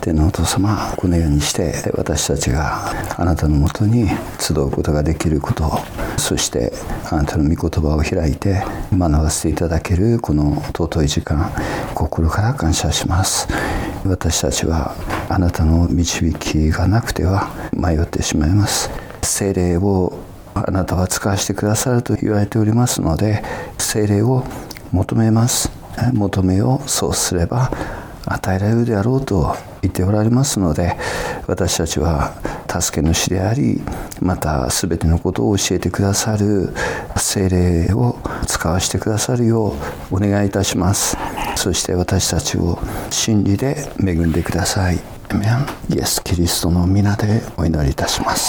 天のお父様、このようにして私たちがあなたのもとに集うことができること、そしてあなたの御言葉を開いて学ばせていただけるこの尊い時間、心から感謝します。私たちはあなたの導きがなくては迷ってしまいます。聖霊をあなたは使わせてくださると言われておりますので、聖霊を求めます。求めよう、そうすれば与えられるであろうと言っておられますので、私たちは助け主であり、また全てのことを教えてくださる聖霊を使わせてくださるようお願いいたします。そして私たちを真理で恵んでください。アメン。イエス・キリストの皆でお祈りいたします。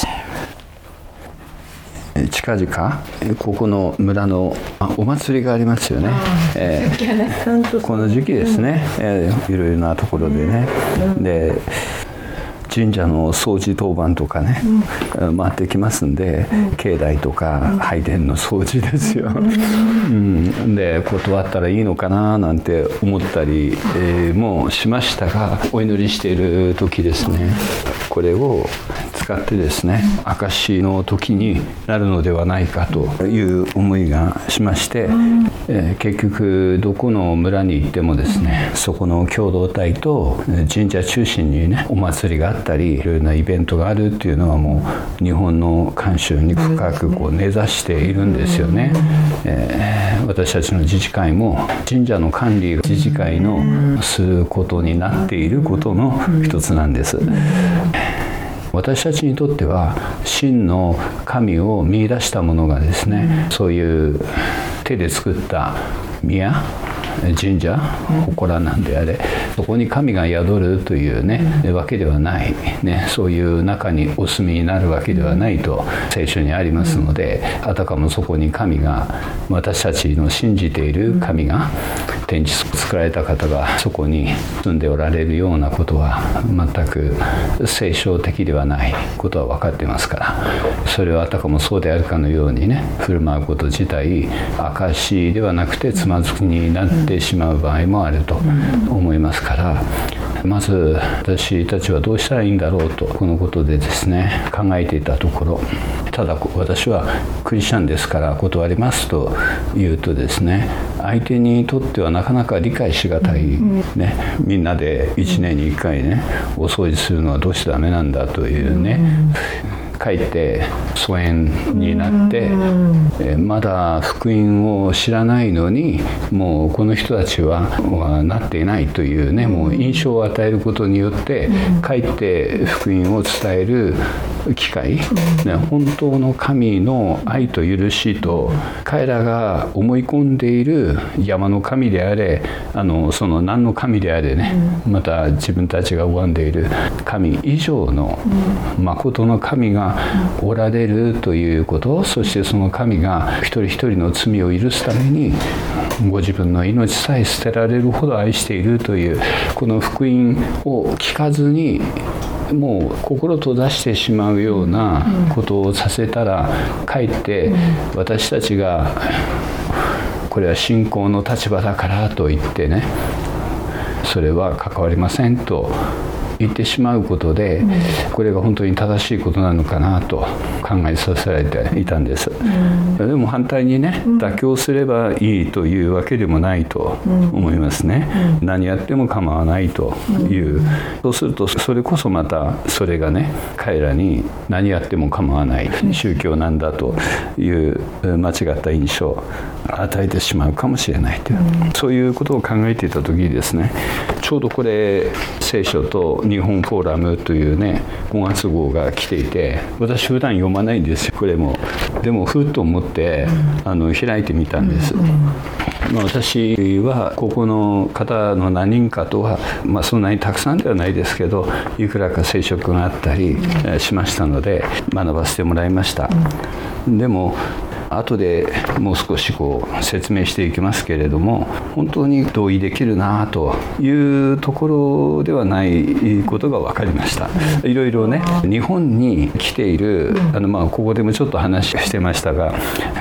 近々ここの村のお祭りがありますよね。この時期ですね、いろいろなところでね、で神社の掃除当番とかね、回ってきますんで、境内とか拝殿の掃除ですよ、で断ったらいいのかななんて思ったり、もしましたが、お祈りしている時ですね、これを使ってですね、証の時になるのではないかという思いがしまして、結局どこの村に行ってもですね、そこの共同体と神社中心にね、お祭りがあったり、いろいろなイベントがあるっていうのはもう日本の慣習に深く根ざしているんですよね。私たちの自治会も神社の管理が自治会のすることになっていることの一つなんです。私たちにとっては真の神を見出したものがですね、そういう手で作った宮、神社、祠なんであれ、そこに神が宿るというね、わけではない、ね、そういう中にお住みになるわけではないと聖書にありますので、あたかもそこに神が、私たちの信じている神が、天地作られた方がそこに住んでおられるようなことは全く聖書的ではないことは分かっていますから、それはあたかもそうであるかのようにね、振る舞うこと自体証ではなくてつまずきになってしまう場合もあると思いますから、まず私たちはどうしたらいいんだろうと、このことでですね考えていたところ、ただ私はクリスチャンですから断りますと言うとですね、相手にとってはなかなか理解しがたい、ね、みんなで1年に1回ねお掃除するのはどうしてダメなんだというね、かえって疎遠になって、まだ福音を知らないのにもうこの人たちはなっていないというね、もう印象を与えることによってかえって福音を伝える機会、本当の神の愛と許しと、彼らが思い込んでいる山の神であれ、その何の神であれね、また自分たちが拝んでいる神以上の誠の神がおられるということ、そしてその神が一人一人の罪を許すためにご自分の命さえ捨てられるほど愛しているという、この福音を聞かずにもう心閉ざしてしまうようなことをさせたら、かえって私たちがこれは信仰の立場だからと言ってね、それは関わりませんと言ってしまうことで、これが本当に正しいことなのかなと考えさせられていたんです。でも反対にね、妥協すればいいというわけでもないと思いますね。何やっても構わないという、そうするとそれこそまたそれがね、彼らに何やっても構わない宗教なんだという間違った印象を与えてしまうかもしれないという、そういうことを考えていた時にですね、ちょうどこれ聖書と日本フォーラムというね5月号が来ていて、私普段読まないんですよこれも。でもふっと思って開いてみたんです。私はここの方の何人かとは、そんなにたくさんではないですけど、いくらか接触があったりしましたので学ばせてもらいました。でも後でもう少し説明していきますけれども、本当に同意できるなというところではないことが分かりました。いろいろね、日本に来ているここでもちょっと話してましたが、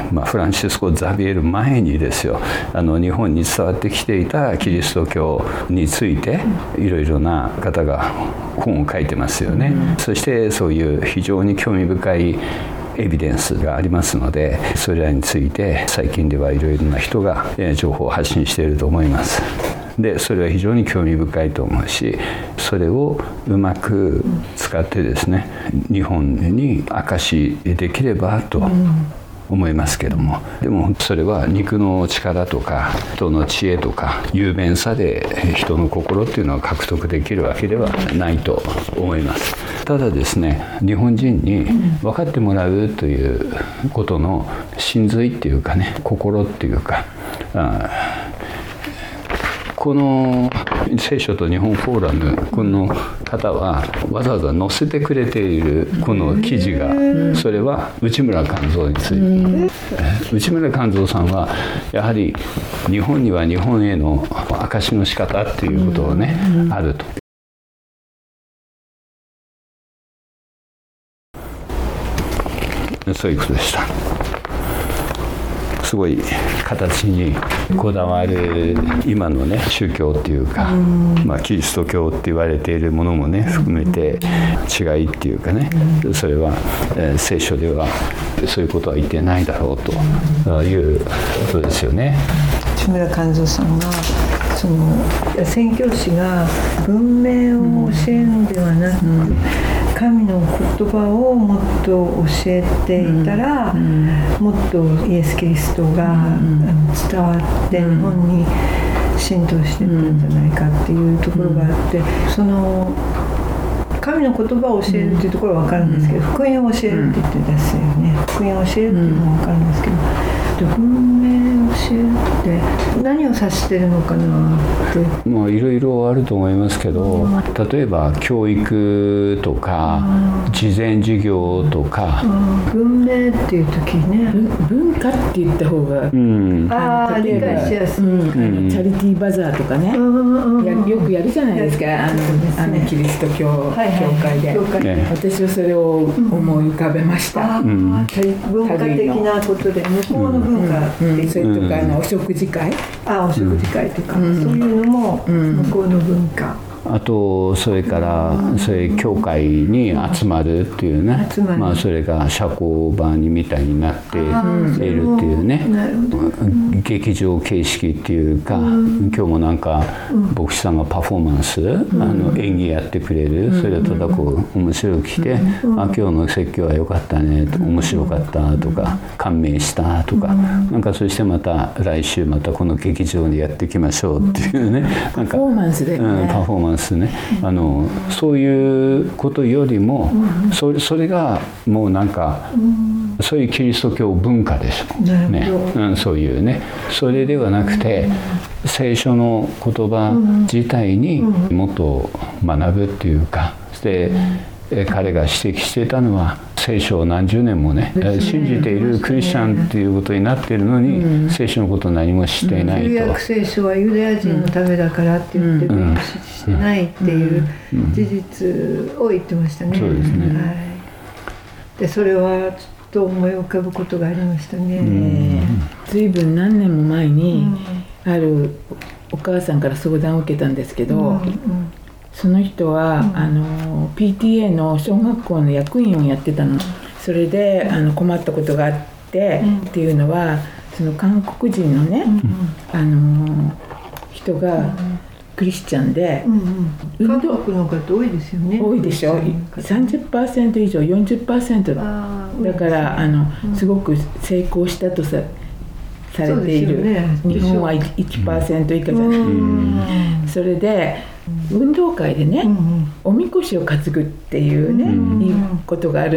フランシスコ・ザビエル前にですよ、日本に伝わってきていたキリスト教についていろいろな方が本を書いてますよね。そしてそういう非常に興味深いエビデンスがありますので、それらについて最近ではいろいろな人が情報を発信していると思います。でそれは非常に興味深いと思うし、それをうまく使ってですね、日本に証しできればと思いますけども、でもそれは肉の力とか人の知恵とか雄弁さで人の心っていうのは獲得できるわけではないと思います。ただですね、日本人に分かってもらうということの真髄っていうかね、心っていうか、この聖書と日本フォーラム、この方はわざわざ載せてくれているこの記事が、それは内村勘三について、内村勘三さんはやはり日本には日本への証しの仕方っていうことをね、あると。そういうことでした。すごい形にこだわる今のね宗教っていうか、キリスト教って言われているものもね含めて違いっていうかね、それは、聖書ではそういうことは言ってないだろうということですよね。 内村勘三さんがその宣教師が文明を教えるのではなく、神の言葉をもっと教えていたら、もっとイエス・キリストが伝わって日本に浸透していったんじゃないかっていうところがあって、その神の言葉を教えるっていうところは分かるんですけど、福音を教えるって言ってですよね。福音を教えるっていうのは分かるんですけど、文明を教えるって何を指してるのかなって。 いろいろあると思いますけど、例えば教育とか慈善事業とか、 文明っていう時ね、 文化って言った方が、 理解しやすい、 チャリティーバザーとかね、よくやるじゃないですか、キリスト教教会で、私はそれを思い浮かべました。 文化的なことで向こうの文化っていう、 それとかお食事会、 お食事会とか、そういうのも向こうの文化。 あとそれからそういう教会に集まるっていうね、それが社交場にみたいになっているっていうね、劇場形式っていうか、今日もなんか牧師さんがパフォーマンス、演技やってくれる、それをただこう面白く来て、今日の説教は良かったね、面白かったとか、感銘したとか、なんかそしてまた来週またこの劇場でやっていきましょうっていうね、なんかパフォーマンスでね、 パフォーマンスね、そういうことよりも、それがもうなんか、そういうキリスト教文化でしょうね、そういうね、それではなくて聖書の言葉自体にもっと学ぶっていうか、で彼が指摘していたのは、聖書を何十年もね信じているクリスチャンっていうことになっているのに、聖書のことを何も知っていないと。 旧約聖書はユダヤ人のためだからって言って勉強してないっていう事実を言ってましたね。 そうですね、 でそれはちょっと思い浮かぶことがありましたね。 随分何年も前にあるお母さんから相談を受けたんですけど、その人は、PTA の小学校の役員をやってたの。それで困ったことがあって、っていうのは、その韓国人のね、人がクリスチャンで、 韓国の方多いですよね。 多いでしょ。30% 以上 40% だからすごく成功したとされている、日本は 1% 以下じゃない、それで運動会でね、おみこしを担ぐっていうね、いいことがあった、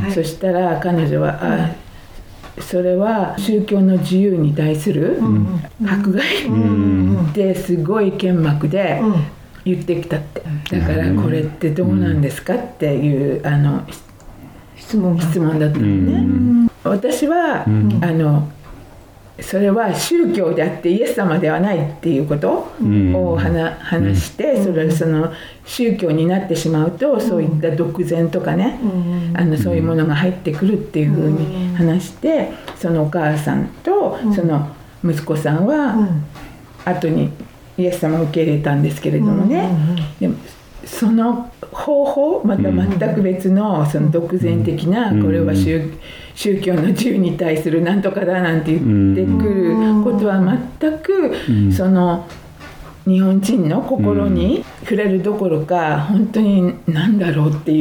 そしたら彼女はそれは宗教の自由に対する迫害ですごい剣幕で言ってきたって。だからこれってどうなんですかっていう質問だったのね。私はそれは宗教であってイエス様ではないっていうことを話して、その宗教になってしまうとそういった独善とかね、そういうものが入ってくるっていうふうに話して、 そのお母さんとその息子さんは後にイエス様を受け入れたんですけれどもね、でもその方法また全く別のその独善的な、これは宗教の自由に対するなんとかだなんて言ってくることは全くその日本人の心に触れるどころか、本当に何だろうっていう、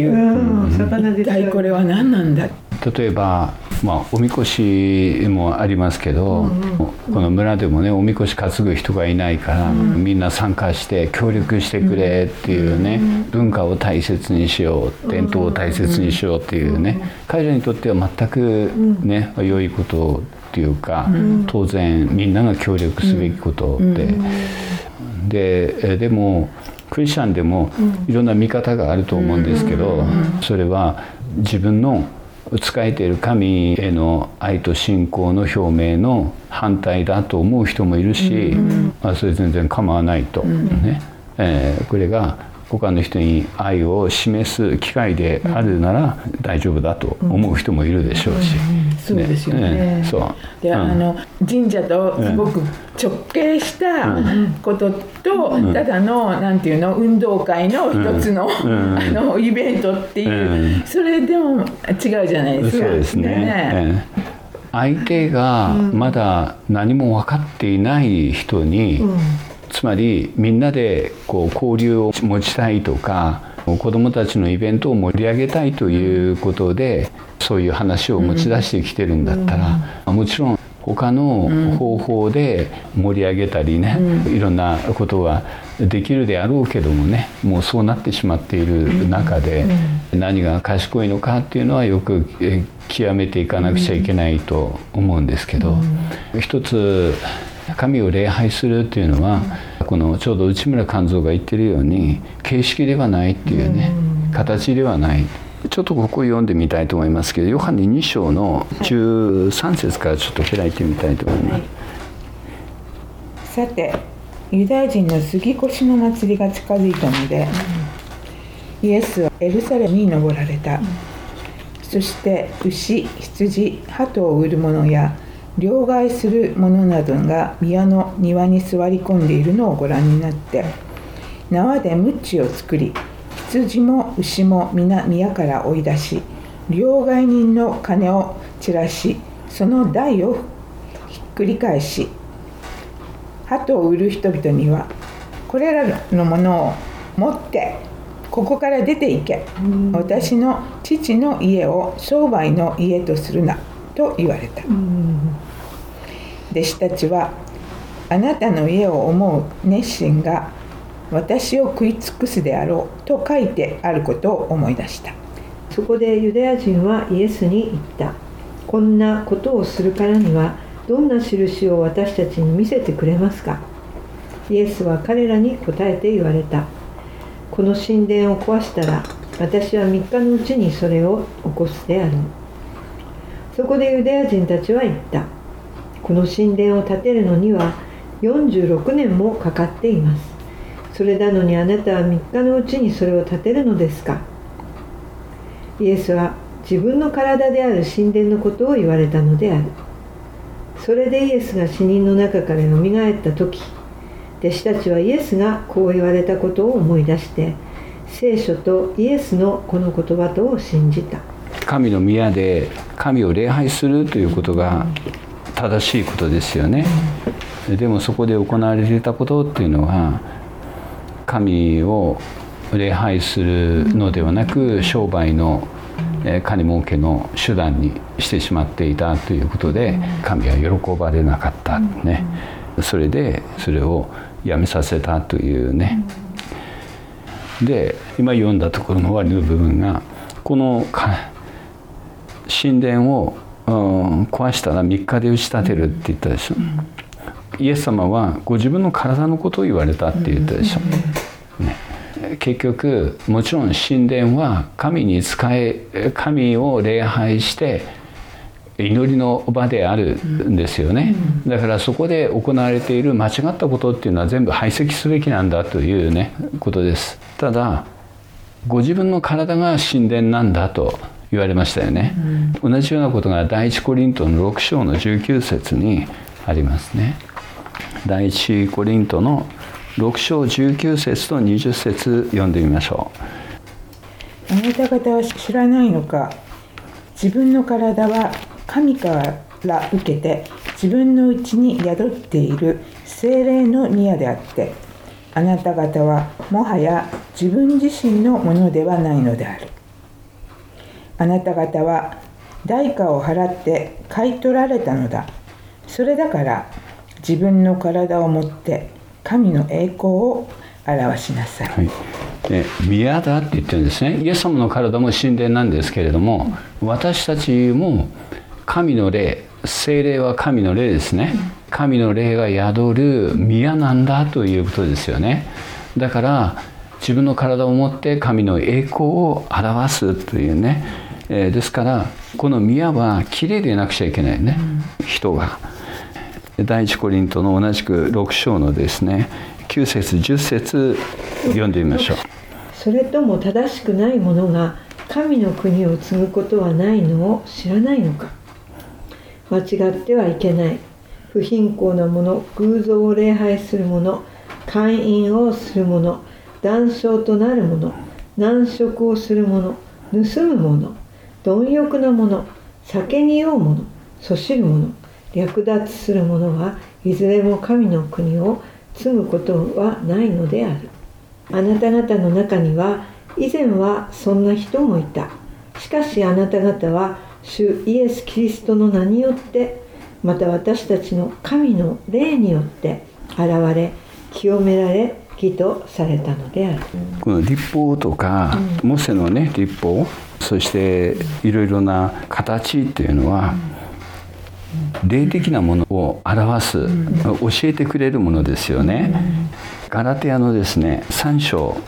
一体これは何なんだ。 例えば、おみこしもありますけど、この村でもねおみこし担ぐ人がいないから、みんな参加して協力してくれっていうね、文化を大切にしよう、伝統を大切にしようっていうね、彼らにとっては全くね、良いことっていうか、当然みんなが協力すべきことでもクリスチャンでもいろんな見方があると思うんですけど、それは自分の仕えている神への愛と信仰の表明の反対だと思う人もいるし、それ全然構わないと、ね、これが他の人に愛を示す機会であるなら大丈夫だと思う人もいるでしょうし、 そうですよね。そうで、神社とすごく直結したことと、ただのなんていうの運動会の一つの、イベントっていう、それでも違うじゃないですか。 そうですね。相手がまだ何も分かっていない人に、つまりみんなでこう交流を持ちたいとか、子どもたちのイベントを盛り上げたいということでそういう話を持ち出してきてるんだったら、もちろん他の方法で盛り上げたりね、いろんなことはできるであろうけどもね、もうそうなってしまっている中で、何が賢いのかっていうのはよく極めていかなくちゃいけないと思うんですけど、一つ神を礼拝するっていうのは、このちょうど内村勘三が言ってるように形式ではないっていうね、形ではない。ちょっとここ読んでみたいと思いますけど、ヨハネ2章の13節からちょっと開いてみたいと思います。 さてユダヤ人の杉越の祭りが近づいたので、イエスはエルサレムに登られた。そして牛、羊、鳩を売る者や両替する者などが宮の庭に座り込んでいるのをご覧になって、縄で鞭を作り、羊も牛も皆宮から追い出し、両替人の金を散らし、その台をひっくり返し、鳩を売る人々には、これらのものを持ってここから出て行け、私の父の家を商売の家とするなと言われた。弟子たちは、あなたの家を思う熱心が私を食い尽くすであろうと書いてあることを思い出した。 そこでユダヤ人はイエスに言った。こんなことをするからにはどんな印を私たちに見せてくれますか。イエスは彼らに答えて言われた。この神殿を壊したら私は3日のうちにそれを起こすであろう。そこでユダヤ人たちは言った。この神殿を建てるのには46年もかかっています。それなのにあなたは3日のうちにそれを建てるのですか。イエスは自分の体である神殿のことを言われたのである。それでイエスが死人の中からよみがえった時、弟子たちはイエスがこう言われたことを思い出して、聖書とイエスのこの言葉とを信じた。 神の宮で神を礼拝するということが正しいことですよね。でもそこで行われていたことっていうのは、神を礼拝するのではなく商売の金儲けの手段にしてしまっていたということで、神は喜ばれなかったね。それでそれをやめさせたというね。で今読んだところの終わりの部分が、この神殿を壊したら3日で打ち立てるって言ったでしょ。イエス様はご自分の体のことを言われたって言ったでしょ、ね、結局もちろん神殿は神に仕え、神を礼拝して祈りの場であるんですよね。だからそこで行われている間違ったことっていうのは全部排斥すべきなんだというねことです。ただご自分の体が神殿なんだと言われましたよね、同じようなことが第一コリントの6章の19節にありますね。第一コリントの6章19節と20節読んでみましょう。あなた方は知らないのか、自分の体は神から受けて自分のうちに宿っている聖霊の宮であって、あなた方はもはや自分自身のものではないのである。あなた方は代価を払って買い取られたのだ。それだから自分の体をもって神の栄光を表しなさい。 はい、宮だって言ってるんですね。イエス様の体も神殿なんですけれども、私たちも神の霊、聖霊は神の霊ですね。神の霊が宿る宮なんだということですよね。だから自分の体を持って神の栄光を表すというね、ですからこの宮はきれいでなくちゃいけないね、人が。第一コリントの同じく6章のですね9節10節読んでみましょう。 それとも正しくない者が神の国を継ぐことはないのを知らないのか。間違ってはいけない。不貧困な者、偶像を礼拝する者、姦淫をする者、談笑となる者、難食をする者、盗む者、貪欲な者、酒に酔う者、そしる者、略奪する者はいずれも神の国を継ぐことはないのである。あなた方の中には以前はそんな人もいた。しかしあなた方は主イエス・キリストの名によって、また私たちの神の霊によって現れ、清められ、義とされたのである。 この律法とか、モーセのね律法、そしていろいろな形っていうのは、霊的なものを表す、教えてくれるものですよね。ガラテヤのですね3章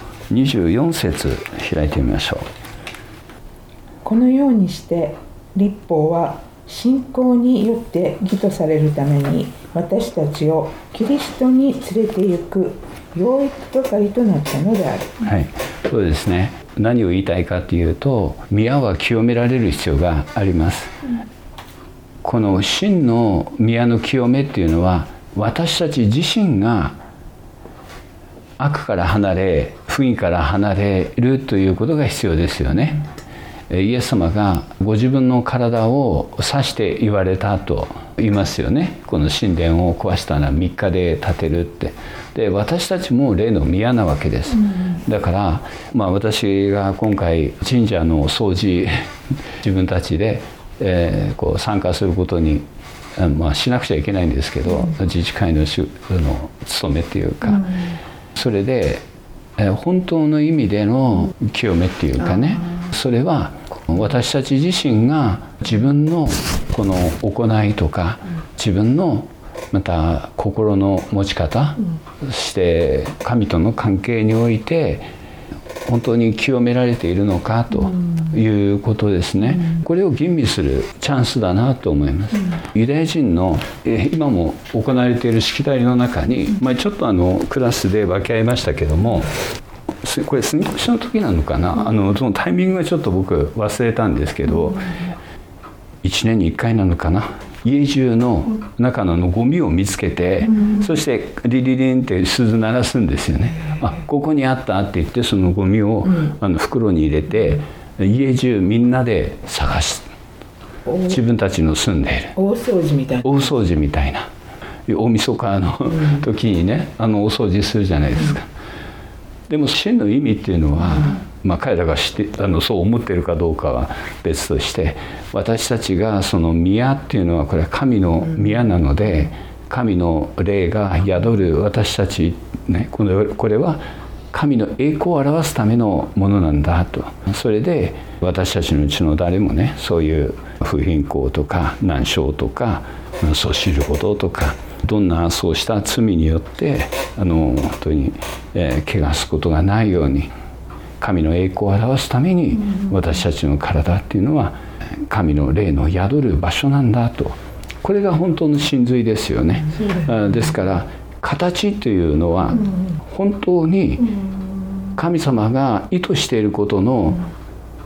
24節開いてみましょう。 このようにして律法は信仰によって義とされるために、私たちをキリストに連れて行く養育係となったのである。 はい、そうですね。何を言いたいかというと、宮は清められる必要があります。この真の宮の清めっていうのは、私たち自身が悪から離れ、不義から離れるということが必要ですよね。イエス様がご自分の体を指して言われたと言いますよね。この神殿を壊したら3日で建てるって。で、私たちも霊の宮なわけです。だから、私が今回神社の掃除自分たちで、こう参加することに、しなくちゃいけないんですけど、自治会の務めっていうか、それで本当の意味での清めっていうかね、それは私たち自身が自分のこの行いとか、自分のまた心の持ち方、そして神との関係において本当に清められているのかということですね。これを吟味するチャンスだなと思います。ユダヤ人の今も行われているしきたりの中に、ちょっとクラスで分け合いましたけども、これ杉越の時なのかな、そのタイミングがちょっと僕忘れたんですけど、1年に1回なのかな、家中の中のゴミを見つけて、そしてリリリンって鈴鳴らすんですよね。ここにあったって言って、そのゴミを袋に入れて家中みんなで探す。自分たちの住んでいる大掃除みたいな、 大掃除みたいな、大晦日の時にね、お掃除するじゃないですか。でも真の意味っていうのは、彼らがそう思っているかどうかは別として、私たちがその宮っていうのは、これは神の宮なので、神の霊が宿る私たち、ね、これは神の栄光を表すためのものなんだと。それで私たちのうちの誰もね、そういう不貧困とか難症とかそう知ることとか、どんなそうした罪によって本当に、怪我すことがないように、神の栄光を表すために、私たちの体っていうのは神の霊の宿る場所なんだと。これが本当の真髄ですよね。ですから形というのは本当に神様が意図していることの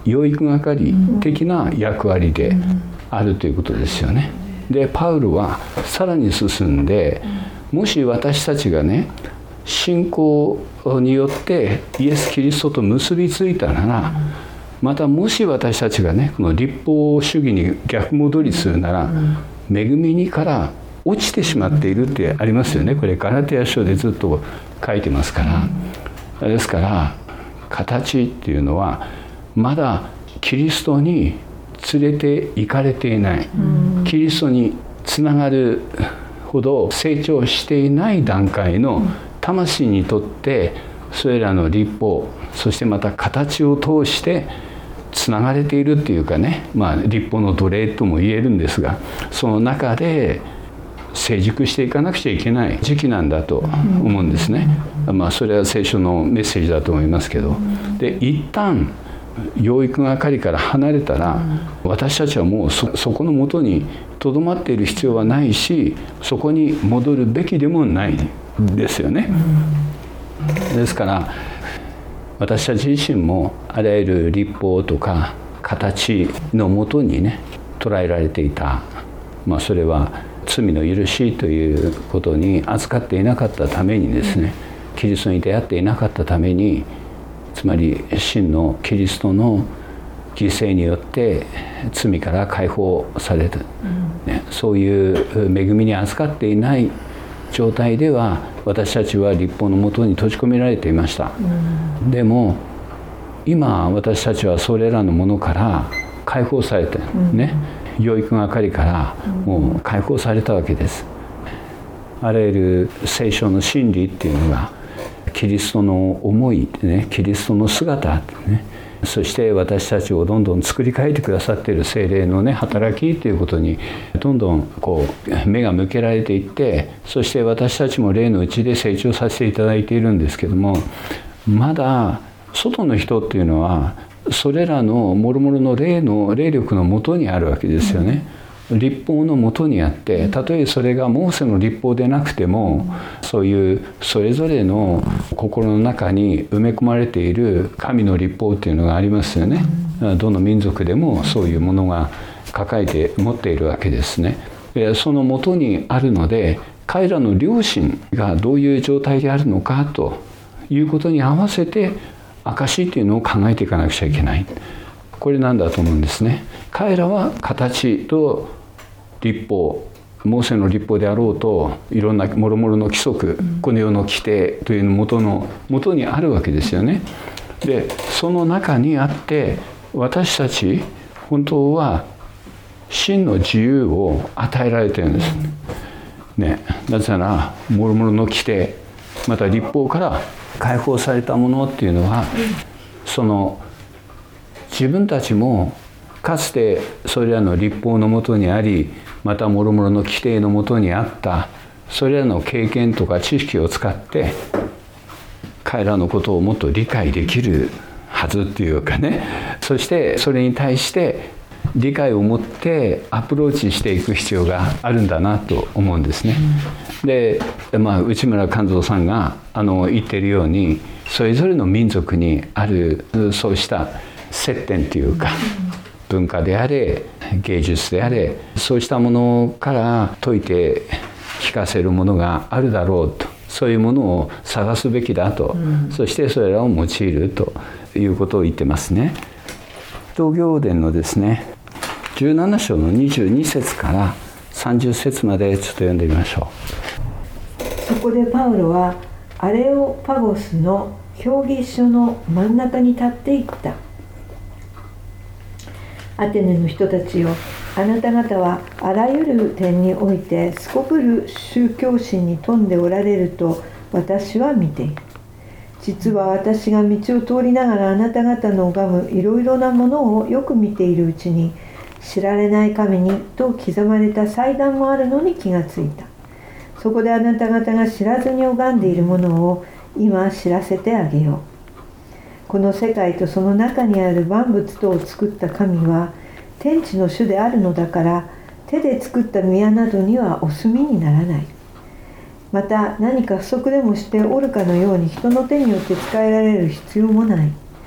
養育係的な役割であるということですよね。でパウロはさらに進んで、もし私たちがね信仰によってイエス・キリストと結びついたなら、またもし私たちがねこの律法主義に逆戻りするなら、恵みにから落ちてしまっているってありますよね。これガラテヤ書でずっと書いてますから。ですから形っていうのはまだキリストに連れて行かれていない、キリストにつながるほど成長していない段階の魂にとって、それらの律法、そしてまた形を通してつながれているっていうかね、律法の奴隷とも言えるんですが、その中で成熟していかなくちゃいけない時期なんだと思うんですね。それは聖書のメッセージだと思いますけど、で一旦養育係から離れたら、私たちはもうそこの元にとどまっている必要はないし、そこに戻るべきでもないですよね。ですから私たち自身もあらゆる律法とか形のもとにね捉えられていた、それは罪の許しということに扱っていなかったためにですね、キリストに出会っていなかったために、つまり真のキリストの犠牲によって罪から解放された、そういう恵みに預かっていない状態では私たちは律法のもとに閉じ込められていました。でも今私たちはそれらのものから解放されてね、養育係からもう解放されたわけです。あらゆる聖書の真理っていうのがキリストの思いね、キリストの姿ね、そして私たちをどんどん作り変えてくださっている聖霊のね働きということにどんどん目が向けられていって、そして私たちも霊のうちで成長させていただいているんですけども、まだ外の人っていうのはそれらの諸々の霊力のもとにあるわけですよね。律法のもとにあって、たとえそれがモーセの律法でなくても、そういうそれぞれの心の中に埋め込まれている神の律法っていうのがありますよね。どの民族でもそういうものが抱えて持っているわけですね。そのもとにあるので、彼らの良心がどういう状態であるのかということに合わせて証っていうのを考えていかなくちゃいけない。これなんだと思うんですね。彼らは形と律法、モーセの律法であろうと、いろんな諸々の規則、この世の規定というもとにあるわけですよね。でその中にあって、私たち本当は真の自由を与えられているんですね。なぜなら諸々の規定、また律法から解放されたものっていうのは、その自分たちもかつてそれらの律法のもとにあり、また諸々の規定のもとにあったそれらの経験とか知識を使って彼らのことをもっと理解できるはずっていうかね、そしてそれに対して理解を持ってアプローチしていく必要があるんだなと思うんですね。で、内村勘三さんが言っているように、それぞれの民族にあるそうした接点というか、文化であれ芸術であれ、そうしたものから解いて聞かせるものがあるだろうと、そういうものを探すべきだと、そしてそれらを用いるということを言ってますね。使徒行伝のですね17章の22節から30節までちょっと読んでみましょう。そこでパウロはアレオパゴスの評議所の真ん中に立っていった。アテネの人たちよ、あなた方はあらゆる点においてすこぶる宗教心に富んでおられると私は見ている。実は私が道を通りながらあなた方の拝むいろいろなものをよく見ているうちに、知られない神にと刻まれた祭壇もあるのに気がついた。そこであなた方が知らずに拝んでいるものを今知らせてあげよう。この世界とその中にある万物とを作った神は天地の主であるのだから、手で作った宮などにはお住みにならない。また何か不足でもしておるかのように人の手によって使えられる必要もない。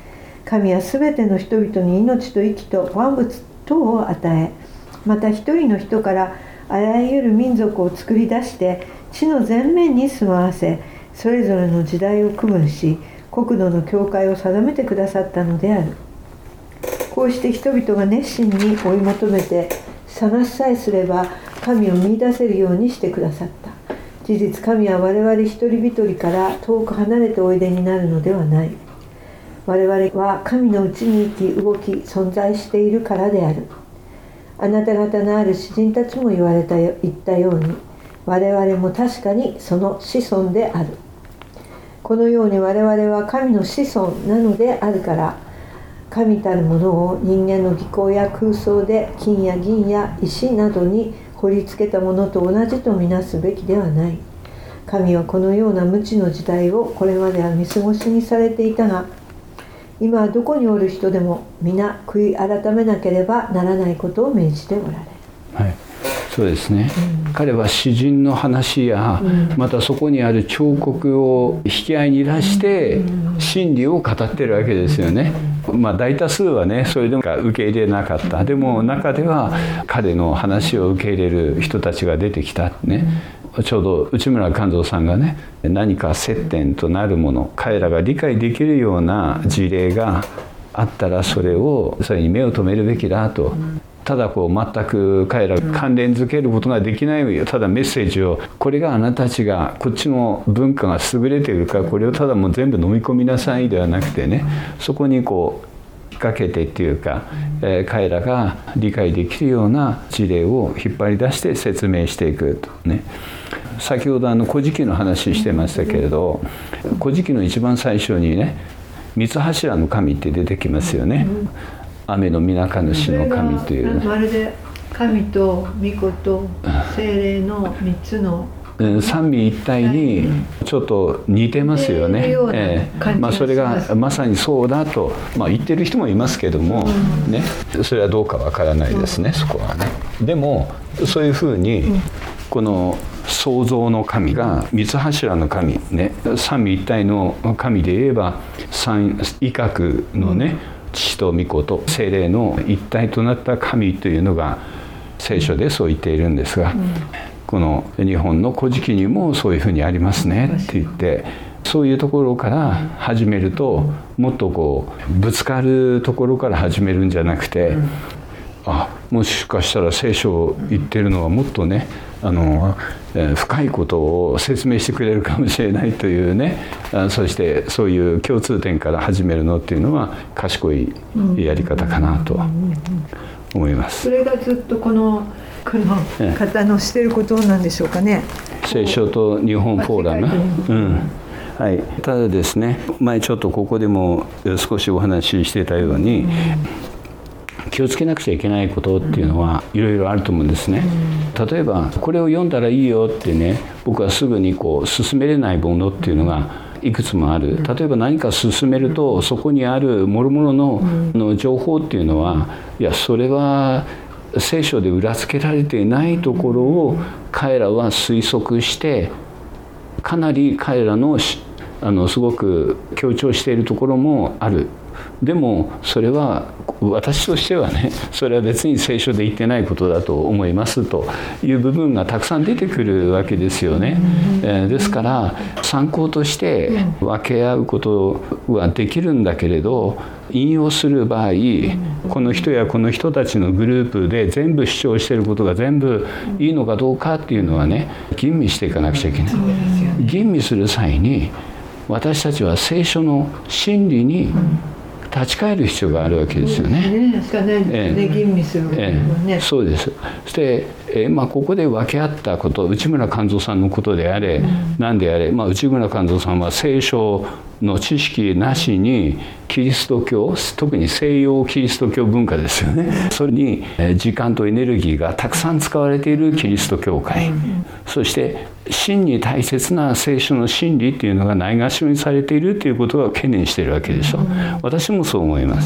神はすべての人々に命と息と万物等を与え、また一人の人からあらゆる民族を作り出して地の全面に住まわせ、それぞれの時代を区分し、国土の境界を定めてくださったのである。こうして人々が熱心に追い求めて探しさえすれば神を見出せるようにしてくださった。事実、神は我々一人一人から遠く離れておいでになるのではない。我々は神のうちに生き動き存在しているからである。あなた方のある詩人たちも言ったように、我々も確かにその子孫である。このように我々は神の子孫なのであるから、神たるものを人間の技巧や空想で金や銀や石などに掘り付けたものと同じとみなすべきではない。神はこのような無知の時代をこれまでは見過ごしにされていたが、今はどこにおる人でも皆悔い改めなければならないことを命じておられる。 はい、そうですね、彼は詩人の話や、またそこにある彫刻を引き合いに出して真理を語ってるわけですよね。大多数はねそれでも受け入れなかった。でも中では彼の話を受け入れる人たちが出てきたね。ちょうど内村勘三さんがね、何か接点となるもの、彼らが理解できるような事例があったらそれに目を留めるべきだと。ただ全く彼ら関連づけることができないよ。ただメッセージを、これがあなたたちがこっちの文化が優れているからこれをただもう全部飲み込みなさいではなくてね、そこに引っ掛けてっていうか、彼らが理解できるような事例を引っ張り出して説明していくとね。先ほど古事記の話してましたけれど、古事記の一番最初にね、三柱の神って出てきますよね。雨の皆神主の神という、 まるで神と御子と聖霊の3つの三位一体にちょっと似てますよね。それがまさにそうだと、言ってる人もいますけども、ね、それはどうかわからないですね、そこはね。でもそういうふうにこの創造の神が三柱の神ね、三位一体の神で言えば三位格のね、父と御子と聖霊の一体となった神というのが聖書でそう言っているんですが、この日本の古事記にもそういうふうにありますねって言って、そういうところから始めると、もっとぶつかるところから始めるんじゃなくて、もしかしたら聖書を言ってるのはもっとね深いことを説明してくれるかもしれないというね、そしてそういう共通点から始めるのっていうのは賢いやり方かなと思います。 それがずっとこの方のしてることなんでしょうかね。 聖書と日本フォーラム、はい、ただですね、前ちょっとここでも少しお話ししてたように、気をつけなくちゃいけないことっていうのはいろいろあると思うんですね。例えばこれを読んだらいいよってね、僕はすぐに進めれないものっていうのがいくつもある。例えば何か進めるとそこにある諸々の情報っていうのは、いやそれは聖書で裏付けられていないところを彼らは推測して、かなり彼らのすごく強調しているところもある。でもそれは私としてはね、それは別に聖書で言ってないことだと思いますという部分がたくさん出てくるわけですよね。ですから参考として分け合うことはできるんだけれど、引用する場合、この人やこの人たちのグループで全部主張していることが全部いいのかどうかっていうのはね、吟味していかなくちゃいけない。吟味する際に私たちは聖書の真理に立ち返る必要があるわけですよね。 吟味するね。 そうです。そして、ここで分け合ったこと、内村勘三さんのことであれ、何であれ、内村勘三さんは聖書の知識なしにキリスト教、特に西洋キリスト教文化ですよね。それに時間とエネルギーがたくさん使われているキリスト教会、そして真に大切な聖書の真理っていうのがないがしろにされているということを懸念しているわけでしょ。私もそう思います。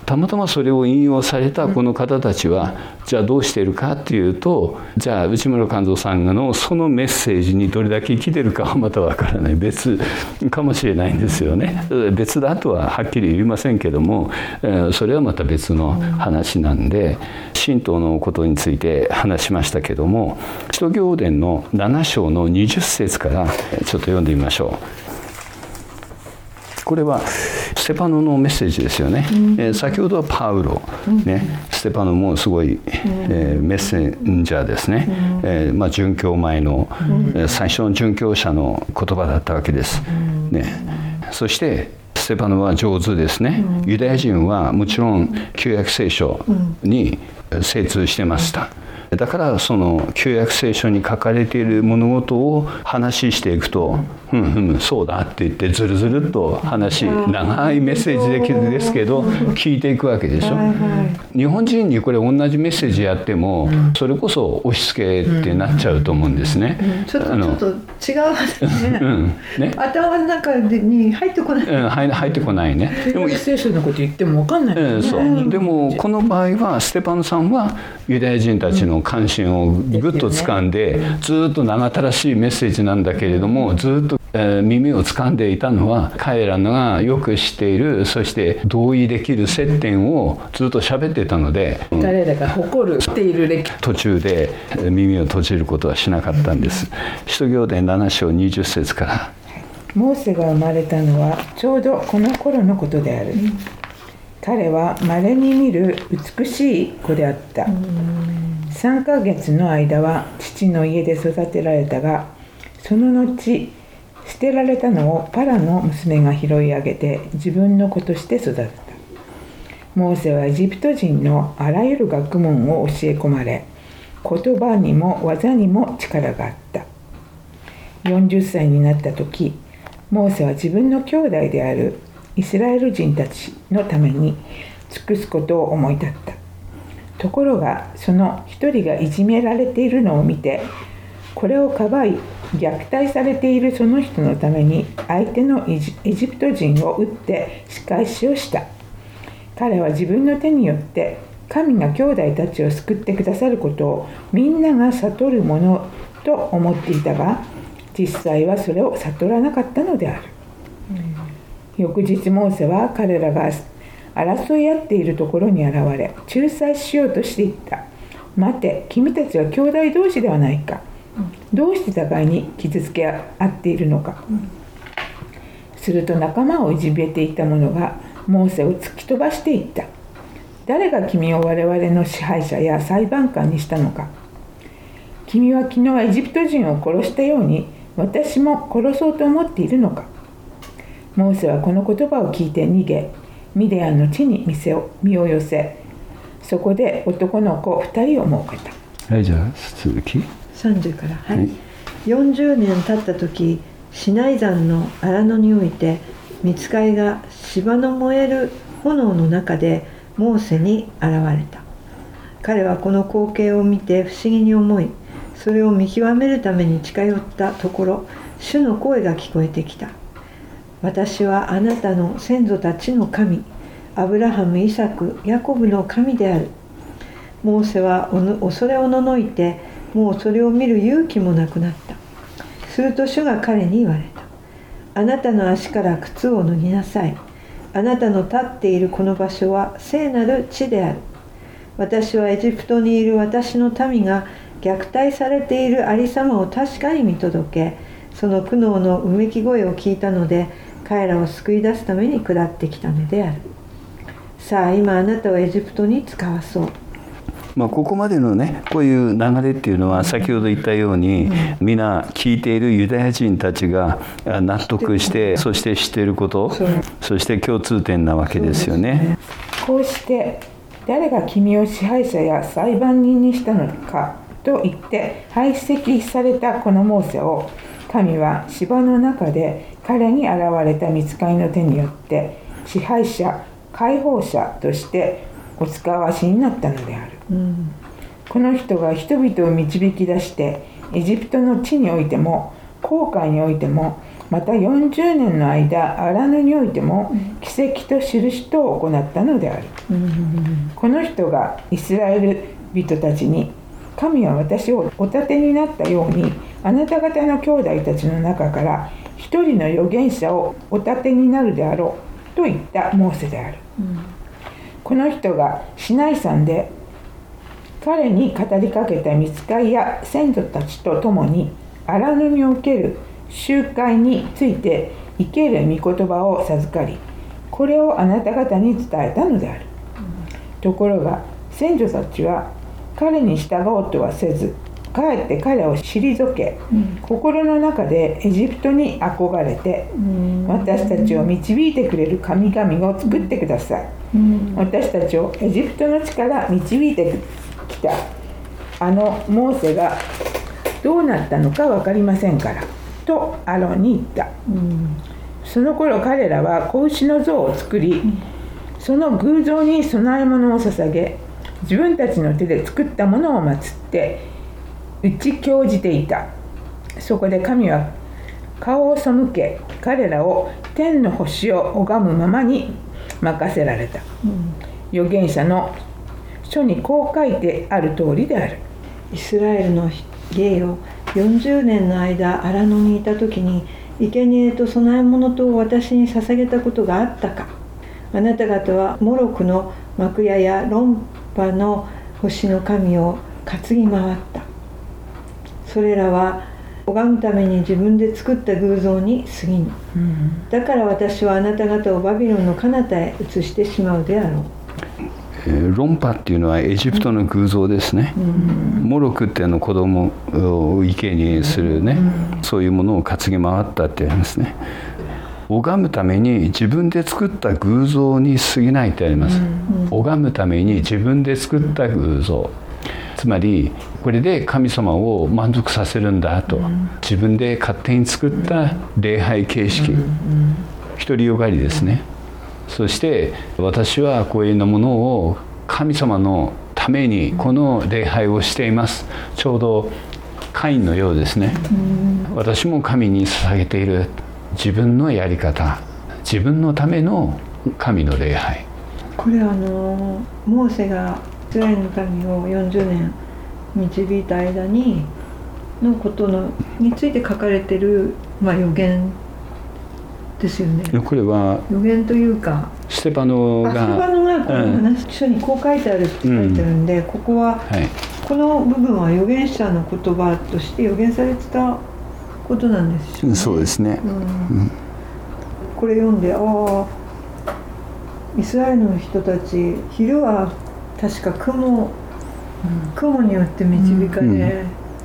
たまたまそれを引用されたこの方たちは、じゃあどうしているかっていうと、じゃあ内村勘三さんのそのメッセージにどれだけ生きてるかはまたわからない、別かもしれないんですよね。別だとははっきり言いませんけども、それはまた別の話なんで、神道のことについて話しましたけども、使徒行伝の7章の20節からちょっと読んでみましょう。これはステパノのメッセージですよね。先ほどはパウロ、ステパノもすごい、メッセンジャーですね。殉教前の、最初の殉教者の言葉だったわけです。そしてステパノは上手ですね。ユダヤ人はもちろん旧約聖書に精通してました。だからその旧約聖書に書かれている物事を話していくと、そうだって言ってずるずるっと長いメッセージですけど聞いていくわけでしょ。日本人にこれ同じメッセージやっても、それこそ押し付けってなっちゃうと思うんですね。 ちょっと違うね。頭の中に入ってこない。 入ってこないね。 でも聖書のこと言っても分かんない。 そうでもこの場合はステパノさんはユダヤ人たちの関心をぐっと掴んで、ずっと長ったらしいメッセージなんだけれども、ずっと耳を掴んでいたのは彼らがよく知っている、そして同意できる接点をずっと喋っていたので、 彼らが誇るっている歴史、 途中で耳を閉じることはしなかったんです。使徒行伝7章20節から。 モーセが生まれたのはちょうどこの頃のことである。彼は稀に見る美しい子であった。3ヶ月の間は父の家で育てられたが、その後捨てられたのをパラの娘が拾い上げて自分の子として育てた。モーセはエジプト人のあらゆる学問を教え込まれ、言葉にも技にも力があった。40歳になった時、モーセは自分の兄弟であるイスラエル人たちのために尽くすことを思い立った。ところがその一人がいじめられているのを見て、これをかばい虐待されているその人のために相手のエジプト人を撃って仕返しをした。彼は自分の手によって神が兄弟たちを救ってくださることをみんなが悟るものと思っていたが、実際はそれを悟らなかったのである。翌日モーセは彼らが争い合っているところに現れ、仲裁しようとしていった。待て、君たちは兄弟同士ではないか。どうして互いに傷つけ合っているのか。すると仲間をいじめていた者がモーセを突き飛ばしていった。誰が君を我々の支配者や裁判官にしたのか。君は昨日エジプト人を殺したように私も殺そうと思っているのか。モーセはこの言葉を聞いて逃げ、ミディアンの地に身を寄せ、そこで男の子2人を設けた。 はい、じゃあ続き 30から、40年経った時、シナイ山の荒野において御使いが芝の燃える炎の中でモーセに現れた。彼はこの光景を見て不思議に思い、それを見極めるために近寄ったところ、主の声が聞こえてきた。私はあなたの先祖たちの神、アブラハム、イサク、ヤコブの神である。モーセは恐れおののいて、もうそれを見る勇気もなくなった。すると主が彼に言われた。あなたの足から靴を脱ぎなさい。あなたの立っているこの場所は聖なる地である。私はエジプトにいる私の民が虐待されているありさまを確かに見届け、その苦悩のうめき声を聞いたので、彼らを救い出すために下ってきたのである。さあ今あなたをエジプトに使わそう。 ここまでのね、こういう流れっていうのは先ほど言ったように、皆聞いているユダヤ人たちが納得して、そして知っていること、そして共通点なわけですよね。 こうして誰が君を支配者や裁判人にしたのかと言って排斥されたこのモーセを、神は芝の中で彼に現れた御使いの手によって支配者、解放者としてお使わしになったのである。この人が人々を導き出して、エジプトの地においても航海においてもまた40年の間荒野においても奇跡と印とを行ったのである。この人がイスラエル人たちに、神は私をお立てになったように、あなた方の兄弟たちの中から一人の預言者をお立てになるであろうと言ったモーセである。この人がシナイ山で彼に語りかけた御使いや先祖たちと共に荒野における集会について生ける御言葉を授かり、これをあなた方に伝えたのである。ところが先祖たちは彼に従おうとはせず、かえって彼を退け、心の中でエジプトに憧れて、私たちを導いてくれる神々を作ってください。私たちをエジプトの地から導いてきたあのモーセがどうなったのか分かりませんからとアロンに言った。その頃彼らは子牛の像を作り、その偶像に供え物を捧げ、自分たちの手で作ったものを祀って打ち興じていた。そこで神は顔を背け、彼らを天の星を拝むままに任せられた。預言者の書にこう書いてある通りである。 イスラエルの芸よ、40年の間荒野にいた時に生贄と供え物と私に捧げたことがあったか。あなた方はモロクの幕屋や論破の星の神を担ぎ回った。それらは拝むために自分で作った偶像に過ぎぬ。だから私はあなた方をバビロンの彼方へ移してしまうであろう。 論破っていうのはエジプトの偶像ですね。モロクっていうの子供を生贄にするね、そういうものを担ぎ回ったって言いますね。拝むために自分で作った偶像に過ぎないってあります。拝むために自分で作った偶像、つまりこれで神様を満足させるんだと、自分で勝手に作った礼拝形式、独りよがりですね。そして私はこういうようなものを神様のためにこの礼拝をしています。ちょうどカインのようですね。私も神に捧げている自分のやり方、自分のための神の礼拝。 これモーセがイスラエルの神を40年導いた間にのことについて書かれている、預言ですよね。 これは預言というかステパノがこの話書にこう書いてあるって書いてあるんで、ここは、この部分は預言者の言葉として預言されてたことなんですよね。 そうですね。 これ読んで、イスラエルの人たち昼は確か雲によって導かれ、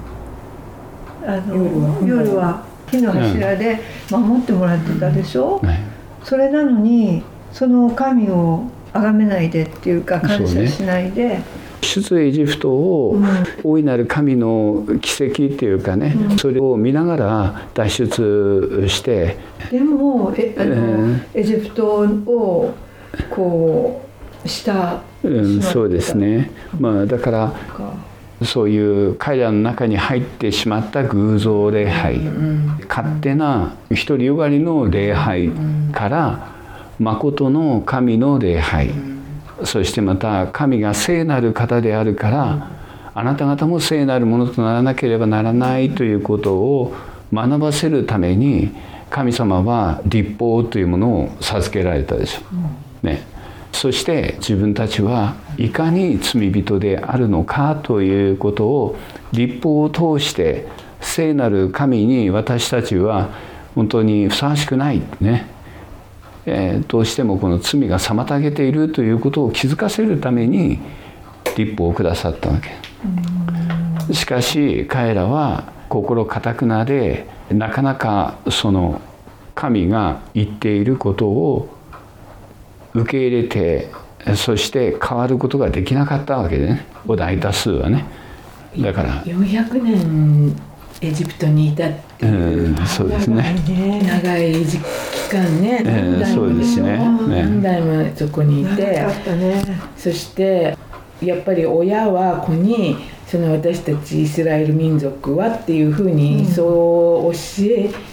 夜は火の柱で守ってもらってたでしょ。それなのにその神を崇めないでっていうか感謝しないで、 出エジプトを大いなる神の奇跡っていうかね、それを見ながら脱出して、 でもエジプトをこうそうですね。だからそういう彼らの中に入ってしまった偶像礼拝、勝手な独りよがりの礼拝から誠の神の礼拝、そしてまた神が聖なる方であるから、あなた方も聖なるものとならなければならないということを学ばせるために、神様は律法というものを授けられたでしょう、ね。そして自分たちはいかに罪人であるのかということを律法を通して、聖なる神に私たちは本当にふさわしくないね、どうしてもこの罪が妨げているということを気づかせるために律法をくださったわけ。しかし彼らは心かたくなで、なかなかその神が言っていることを受け入れて、そして変わることができなかったわけでね、大多数はね。だから 400年エジプトにいたっていう、 そうですね、 長い期間ね、 そうですね、 何代もそこにいて、そしてやっぱり親は子にその私たちイスラエル民族はっていうふうにそう教え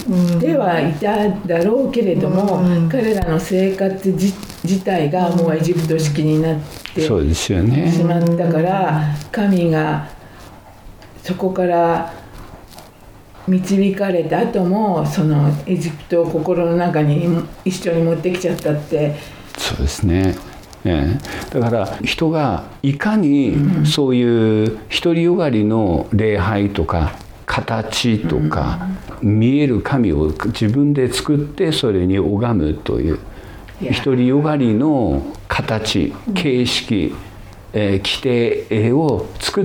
てはいただろうけれども、彼らの生活自体がもうエジプト式になってしそうですよね。 まったから、神がそこから導かれた後もそのエジプトを心の中に一緒に持ってきちゃったって。 そうですね。だから人がいかにそういう独りよがりの礼拝とか形とか見える神を自分で作ってそれに拝むという独りよがりの形、形式、規定を作って、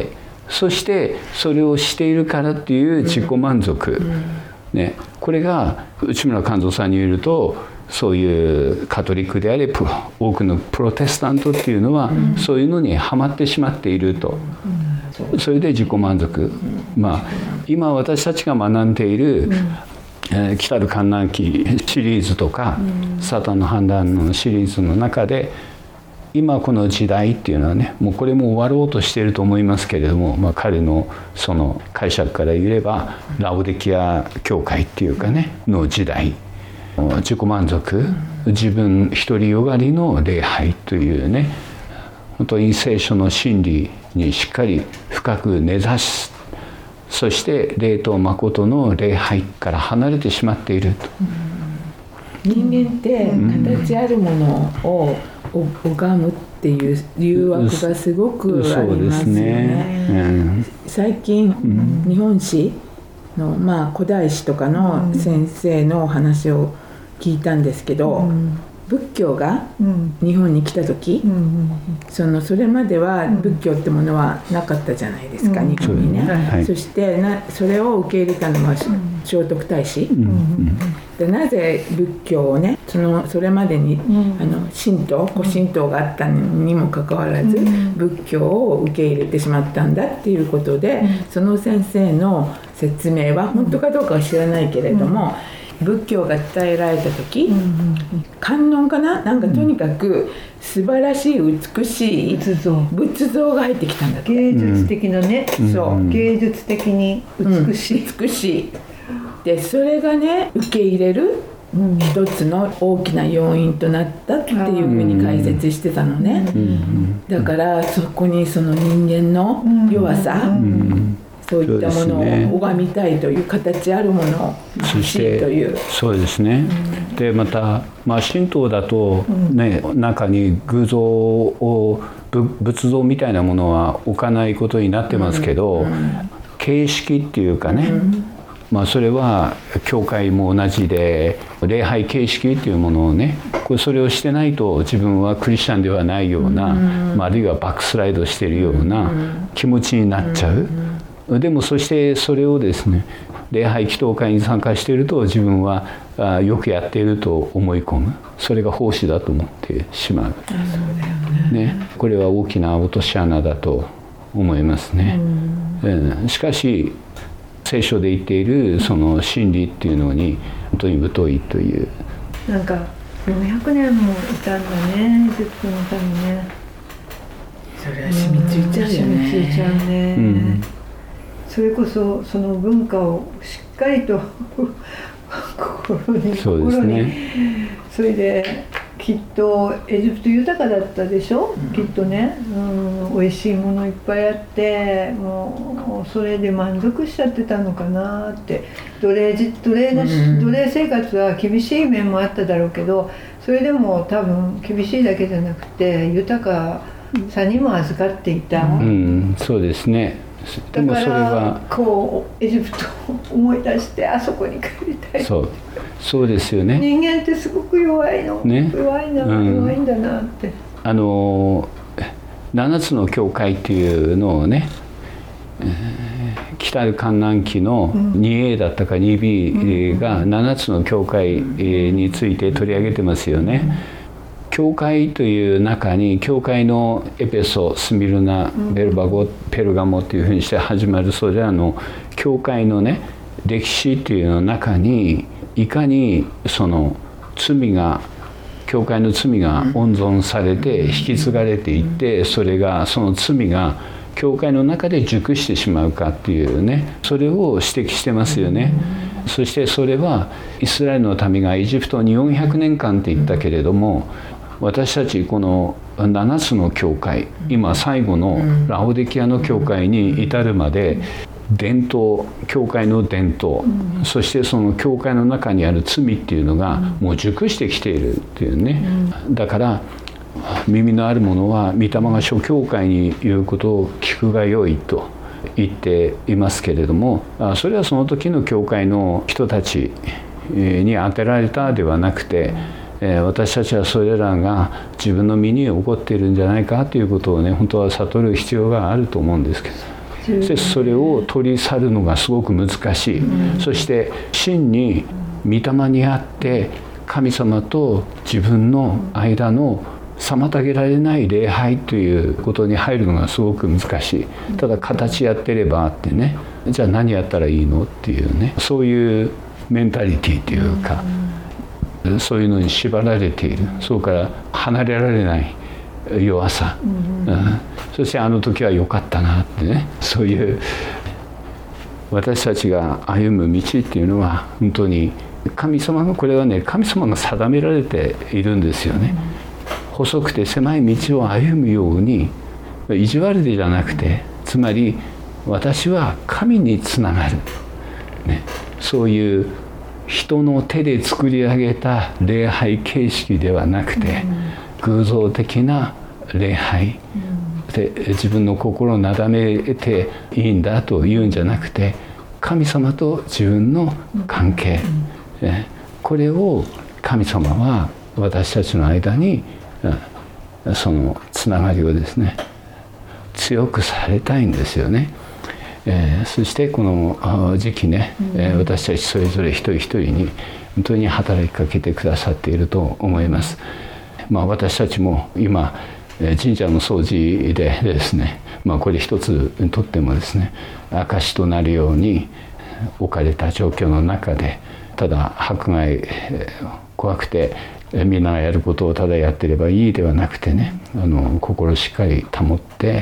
そしてそれをしているからっていう自己満足、これが内村勘三さんによると、そういうカトリックであれ多くのプロテスタントっていうのはそういうのにはまってしまっていると、それで自己満足、今私たちが学んでいる来たる観覧期シリーズとか、サタンの判断のシリーズの中で、今この時代っていうのはね、もうこれも終わろうとしていると思いますけれども、彼のその解釈から言えばラオデキア教会っていうかねの時代、自己満足、自分独りよがりの礼拝というね、本当に聖書の真理にしっかり深く根ざす、そして霊と誠の礼拝から離れてしまっていると。 人間って形あるものを拝むっていう誘惑がすごくありますよね。最近、日本史の古代史とかの先生のお話を聞いたんですけど、仏教が日本に来た時、それまでは仏教ってものはなかったじゃないですか、日本にね。そしてそれを受け入れたのは聖徳太子、でなぜ仏教をね、それまでに神道、古神道があったにもかかわらず、仏教を受け入れてしまったんだっていうことで、その先生の説明は本当かどうかは知らないけれども、仏教が伝えられた時、観音かな、なんかとにかく素晴らしい美しい仏像が入ってきたんだって。 芸術的なね、そう芸術的に美しい、 美しいで、それがね受け入れる一つの大きな要因となったっていうふうに解説してたのね。だからそこにその人間の弱さ、そういったものを拝みたいという、形あるものを欲しいという。 そうですね。でまた、神道だとね、中に偶像を仏像みたいなものは置かないことになってますけど、形式っていうかね、それは教会も同じで、礼拝形式っていうものをね、それをしてないと自分はクリスチャンではないような、あるいはバックスライドしているような気持ちになっちゃう。でもそしてそれをですね、礼拝祈祷会に参加していると自分はよくやっていると思い込む、それが奉仕だと思ってしまう、これは大きな落とし穴だと思いますね。しかし聖書で言っているその真理っていうのに本当に疎いという。 なんか400年もいたんだね、エジプトの民ね。 それは染みついちゃうよね。 染みついちゃうね。それこそその文化をしっかりと心に、それできっとエジプト豊かだったでしょ、きっとね、美味しいものいっぱいあって、もうそれで満足しちゃってたのかなって。奴隷生活は厳しい面もあっただろうけど、それでも多分厳しいだけじゃなくて豊かさにも預かっていた。 そうですね。 だからこうエジプトを思い出してあそこに帰りたい。 そうですよね。 人間ってすごく弱いの、弱いんだなって。 7つの教会っていうのをね、来る観覧期の 2A だったか 2B が7つの教会について取り上げてますよね。教会という中に、教会のエペソ、スミルナ、ベルバゴ、ペルガモというふうにして始まるそれらの教会のね、歴史というの中に、いかにその罪が、教会の罪が温存されて引き継がれていって、その罪が教会の中で熟してしまうかっていうね、それを指摘してますよね。 そしてそれはイスラエルの民がエジプトに400年間って言ったけれども、私たちこの7つの教会、今最後のラオデキアの教会に至るまで伝統、教会の伝統、そしてその教会の中にある罪っていうのがもう熟してきているっていうね。だから耳のある者は御霊が諸教会に言うことを聞くがよいと言っていますけれども、それはその時の教会の人たちに当てられたではなくて、私たちはそれらが自分の身に起こっているんじゃないかということをね、本当は悟る必要があると思うんですけど、それを取り去るのがすごく難しい。そして真に御霊にあって神様と自分の間の妨げられない礼拝ということに入るのがすごく難しい。ただ形やってればってね、じゃあ何やったらいいのっていうね、そういうメンタリティというか、そういうのに縛られている、そこから離れられない弱さ、そしてあの時は良かったなってね、そういう私たちが歩む道っていうのは本当に神様の、これはね、神様が定められているんですよね。細くて狭い道を歩むように、意地悪でじゃなくて、つまり私は神につながる、ね、そういう人の手で作り上げた礼拝形式ではなくて、偶像的な礼拝で自分の心をなだめていいんだというんじゃなくて、神様と自分の関係、これを神様は私たちの間にそのつながりをですね、強くされたいんですよね。そしてこの時期ね、私たちそれぞれ一人一人に本当に働きかけてくださっていると思います。私たちも今神社の掃除でですね、これ一つにとってもですね、証となるように置かれた状況の中で、ただ迫害怖くてみんながやることをただやってればいいではなくてね、心をしっかり保って、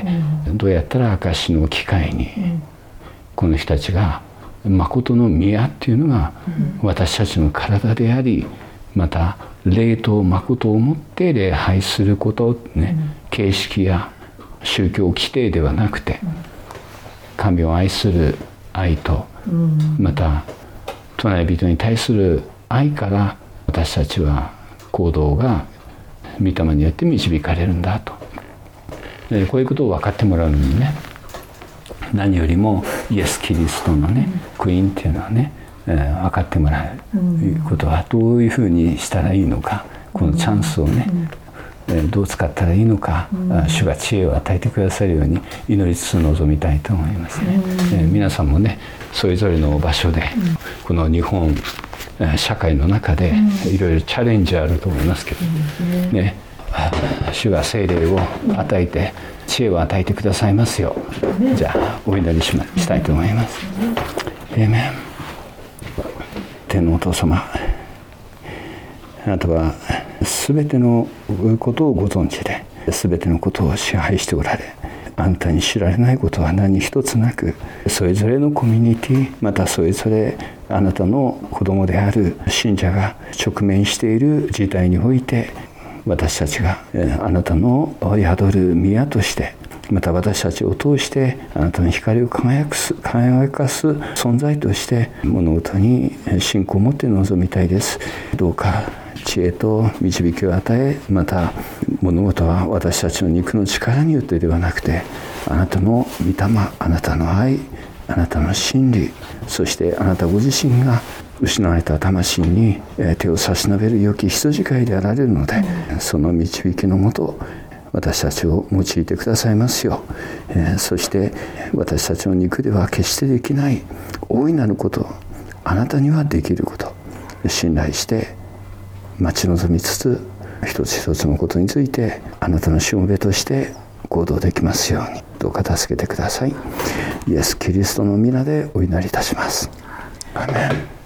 どうやったら証の機会に、この人たちが誠の宮っていうのが私たちの体であり、また霊と誠をもって礼拝することね、形式や宗教規定ではなくて、神を愛する愛と、また隣人に対する愛から私たちは行動が御霊によって導かれるんだと、こういうことを分かってもらうのにね、何よりもイエス・キリストのね、福音っていうのはね、分かってもらうことはどういうふうにしたらいいのか、このチャンスをね、どう使ったらいいのか、主が知恵を与えてくださるように祈りつつ臨みたいと思いますね。皆さんもね、それぞれの場所で、この日本社会の中でいろいろチャレンジあると思いますけど、ね、主が聖霊を与えて知恵を与えてくださいますよう、じゃあお祈りしたいと思います。アーメン。天のお父様、あなたは全てのことをご存知で、全てのことを支配しておられ、あなたに知られないことは何一つなく、それぞれのコミュニティ、またそれぞれあなたの子供である信者が直面している事態において、私たちがあなたの宿る宮として、また私たちを通してあなたの光を輝かす存在として物事に信仰を持って臨みたいです。どうか知恵と導きを与え、また物事は私たちの肉の力によってではなくて、あなたの御霊、あなたの愛、あなたの真理、そしてあなたご自身が失われた魂に手を差し伸べる良き羊飼いであられるので、その導きのもと私たちを用いてくださいますよう、そして私たちの肉では決してできない大いなること、あなたにはできること、信頼して待ち望みつつ、一つ一つのことについてあなたのしもべとして行動できますように、どうか助けてください。イエス・キリストの皆でお祈りいたします。アーメン。